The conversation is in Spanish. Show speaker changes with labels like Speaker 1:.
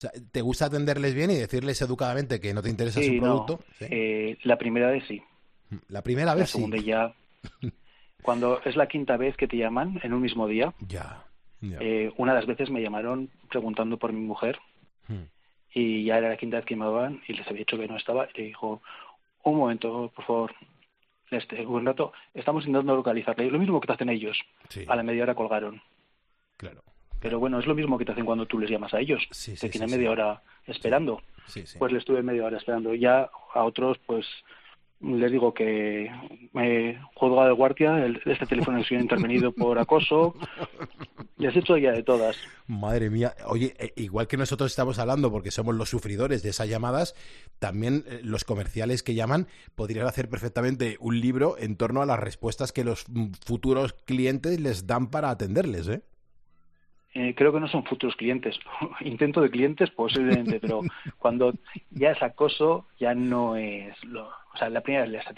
Speaker 1: O sea, ¿te gusta atenderles bien y decirles educadamente que no te interesa su
Speaker 2: Sí, no.
Speaker 1: producto? ¿Sí?
Speaker 2: La primera vez sí.
Speaker 1: La primera
Speaker 2: La
Speaker 1: vez sí.
Speaker 2: segunda ya. Cuando es la quinta vez que te llaman en un mismo día,
Speaker 1: Ya, ya.
Speaker 2: una de las veces me llamaron preguntando por mi mujer
Speaker 1: Hmm.
Speaker 2: y ya era la quinta vez que me llamaban y les había dicho que no estaba y le dijo, un momento, por favor, un rato, estamos intentando localizarle. Lo mismo que te hacen ellos. A
Speaker 1: Sí,
Speaker 2: la media hora colgaron.
Speaker 1: claro,
Speaker 2: Pero
Speaker 1: claro.
Speaker 2: bueno, es lo mismo que te hacen cuando tú les llamas a ellos.
Speaker 1: Sí,
Speaker 2: Te
Speaker 1: sí, sí,
Speaker 2: tienen
Speaker 1: sí.
Speaker 2: media hora
Speaker 1: Sí,
Speaker 2: esperando.
Speaker 1: sí, sí.
Speaker 2: Pues le estuve media hora esperando. Ya a otros, pues les digo que me juzgado de guardia, este teléfono ha sido intervenido por acoso. Les he hecho ya de todas.
Speaker 1: Madre mía, oye, igual que nosotros estamos hablando porque somos los sufridores de esas llamadas, también los comerciales que llaman podrían hacer perfectamente un libro en torno a las respuestas que los futuros clientes les dan para atenderles, ¿eh?
Speaker 2: Creo que no son futuros clientes. Intento de clientes posiblemente, pero cuando ya es acoso, ya no es lo... O sea, la primera vez les